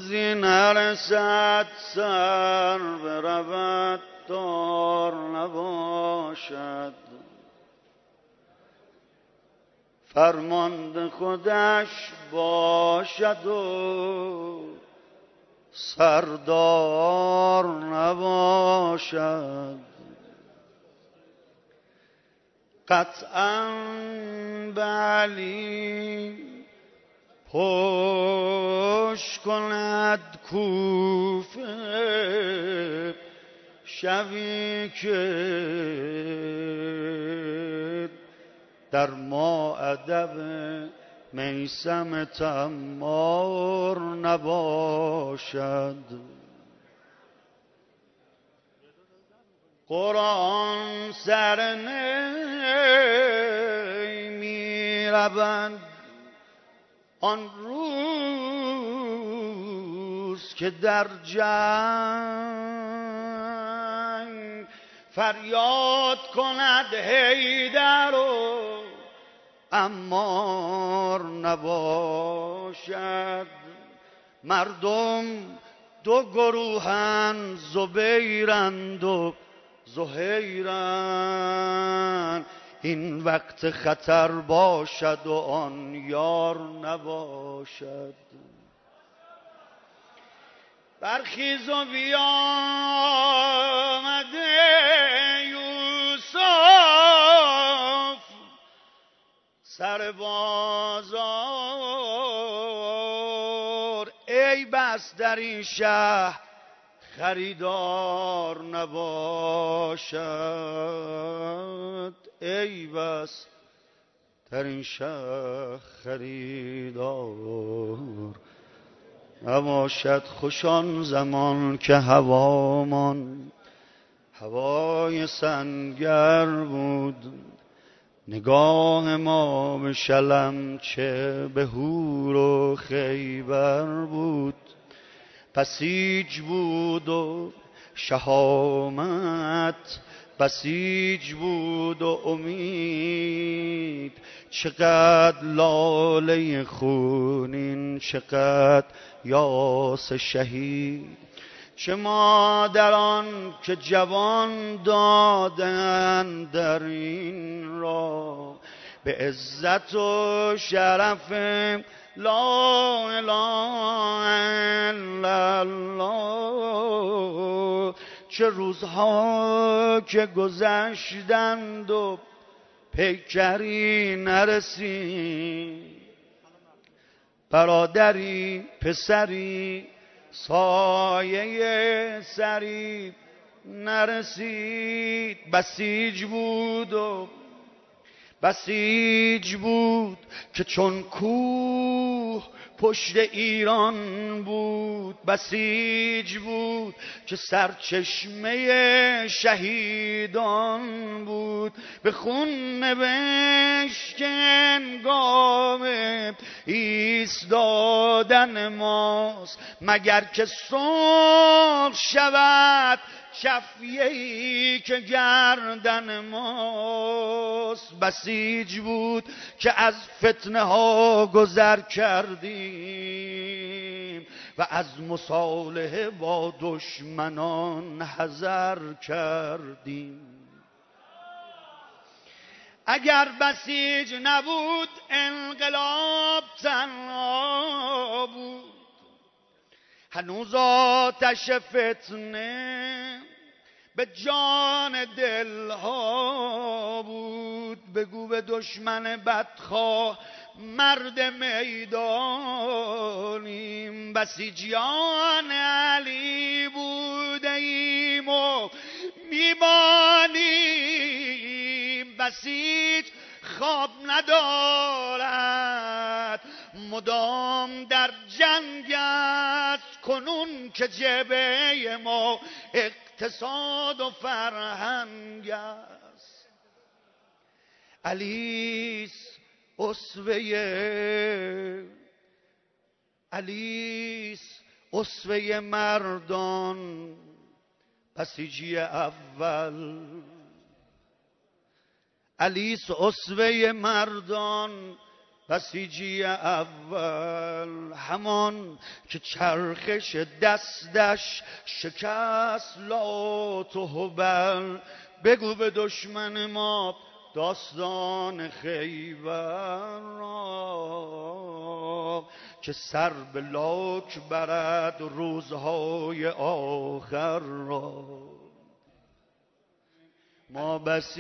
روزی نرسد سر برود دار نباشد، فرمانده خودش باشد و سردار نباشد. قطعاً به علی پشت کند کوفه، شبی که در ماءدب میثم تمار نباشد. قرآن سر نی می روند آن روز که در جنگ فریاد کند حیدر و عمار نباشد. مردم دو گروهند، زبیرند و زهیرند، این وقت خطر باشد و آن یار نباشد. برخیز و بیامده یوسف سر بازار، ای بس در این شهر خریدار نباشد، ای بس در این شهر خریدار نباشد. خوش آن زمان که هوامان هوای سنگر بود، نگاه ما به شلم چه به هور و خیبر بود. بسیج بود و شهامت، بسیج بود و امید، چقدر لاله خونین، چقدر یاس شهید. چه مادران که جوان دادند در این راه، به عزت و شرف لا اله الا الله. چه روزها که گذشتند و پیکری نرسید، برادری پسری سایه سری نرسید. بسیج بود و بسیج بود که چون کوه پشت ایران بود، بسیج بود که سرچشمه شهیدان بود. به خون نوشت که هنگام ایستادن ماست، مگر که صلح شود شفیه‌ای که گردن ماست. بسیج بود که از فتنه ها گذر کردیم و از مصالحه با دشمنان حذر کردیم. اگر بسیج نبود انقلاب تنها بود، هنوز آتش فتنه به جان دلها بود. بگو به دشمن بدخواه مرد میدانیم، بسیجیان علی بوده ایم و میمانیم. بسیج خواب ندارد، مدام در جنگ است، کنون که جبهه ما اقتصاد و فرهنگ است. علیس اسوه مردان، بسیجی اول. علیس اسوه مردان، بسیجی اول، همان که چرخش دستش شکست لات و هبل. بگو به دشمن ما داستان خیبر را، که سر به لاک برد روزهای آخر را. ما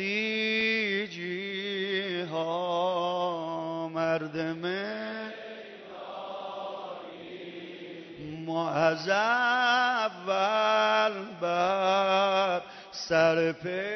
بسیجی ها مردمه، ما از اول بر سر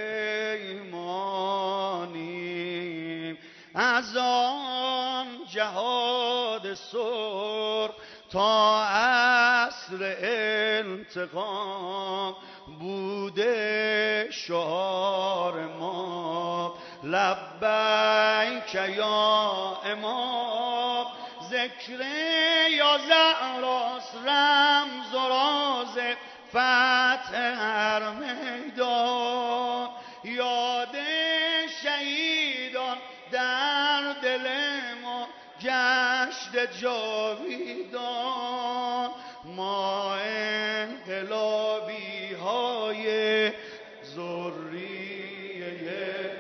پیمانیم. از آن جهاد سر تا عصر انتقام بوده شعار ما. لبیک یا امام، ذکر یا زهراست رمز و راز فتح هر میدان. یاد شهیدان در دل ما گشت جاویدان. ما انقلابی های ذریه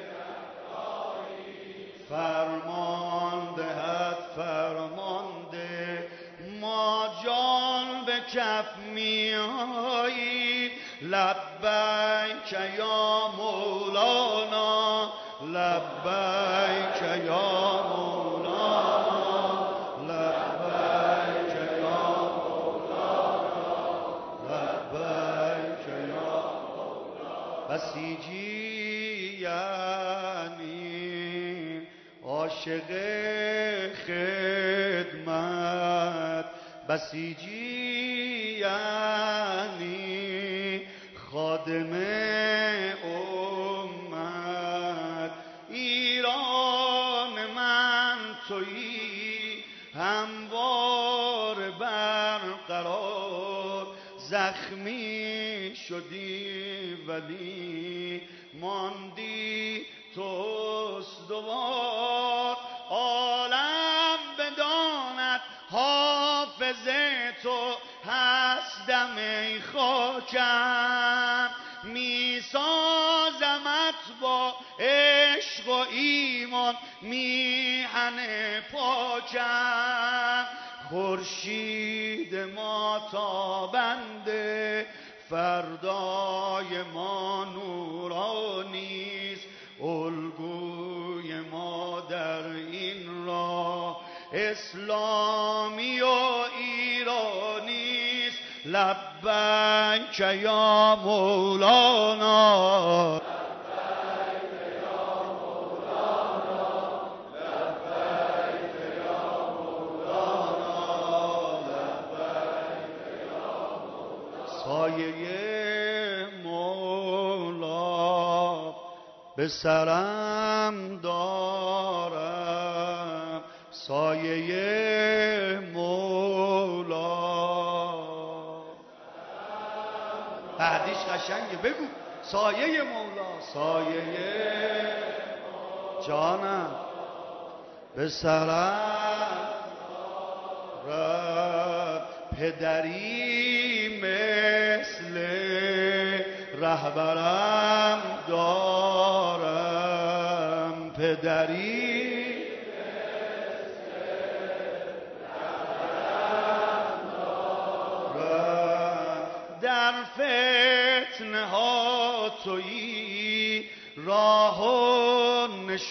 فرمان دهد فرمانده. ما جان به کف میایی، لبیک یا مولانا، لبیک یا مولانا، لبیک یا مولانا، لبیک یا مولانا. بسیجی یعنی عاشق خدمت، بسیجی یعنی خادم امت. ایران من تویی هموار برقرار، زخمی شدی ولی ماندی تو استوار. عالم بداند حافظ تو هستم ای خاکم، می سازمت با عشق و ایمان میهن پاکم. خورشید ما تابنده، فردای ما نورانیست. الگوی ما در این راه اسلامی و ایرانیست. لبیک یا مولانا، لبیک یا مولانا، لبیک یا مولانا، لبیک یا مولانا. سایه مولا به سرم دارم، سایه مولا. بعدیش قشنگه، بگو سایه مولا، سایه جانم به سرم دارم. پدری مثل رهبرم دارم، پدری در فتنه ها تویی راه و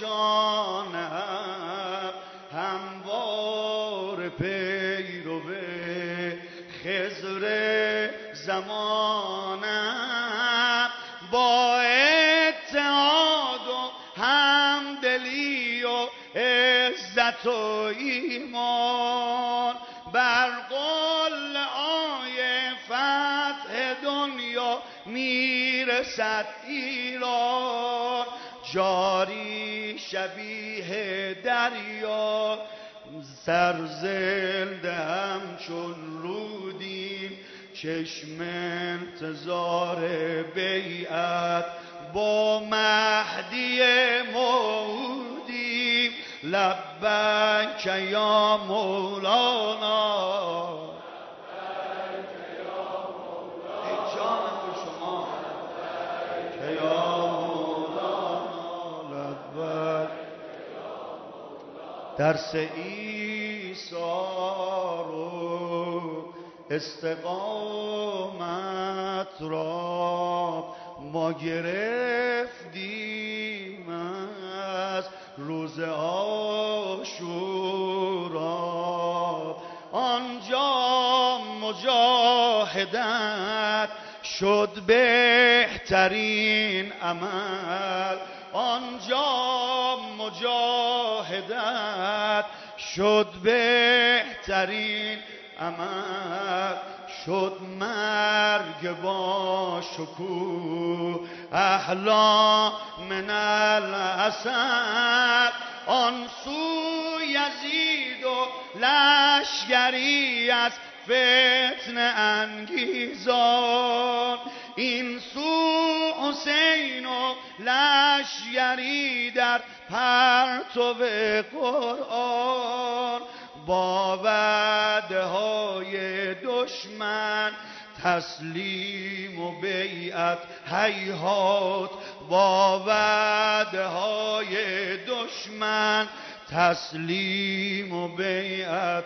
نشانم، هموار پیرو خضر زمانم. با اتحاد و همدلی و عزت و ایمان بر قله های فتح دنیا میرسد ایران. جاری شبیه دریا، سرزنده همچون رودیم. چشم انتظار بیعت با مهدی موعودیم. لبیک یا مولانا ای جانم به شما که یا مولانا لبیک درس عیسی رو استقامت را ما گرفتیم از روز عاشورا آنجا مجاهدت شد بهترین عمل آنجا مجاهدت شد بهترین عمل شد مرگ با شکوه احلا من الاسد آن سو یزید و لشگری از فتنه انگیزان این سو حسین و لشگری در پرتو قرآن با وعده های دشمن تسلیم و بیعت هیهات با وعده های دشمن تسلیم و بیعت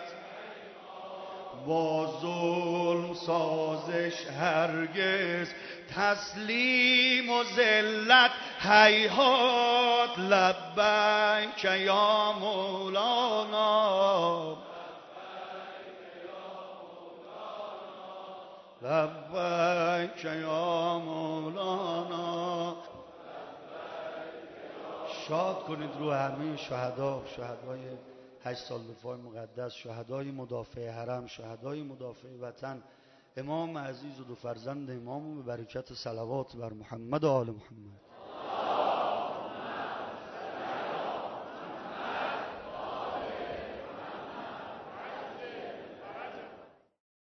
با ظلم سازش هرگز تسلیم و ذلت هیهات لبیک یا مولانا لبیک یا مولانا شاد کنید رو همه شهدای 8 سال دفاع مقدس شهدای مدافع حرم شهدای مدافع وطن امام عزیز و دو فرزند امام به برکت صلوات بر محمد و آل محمد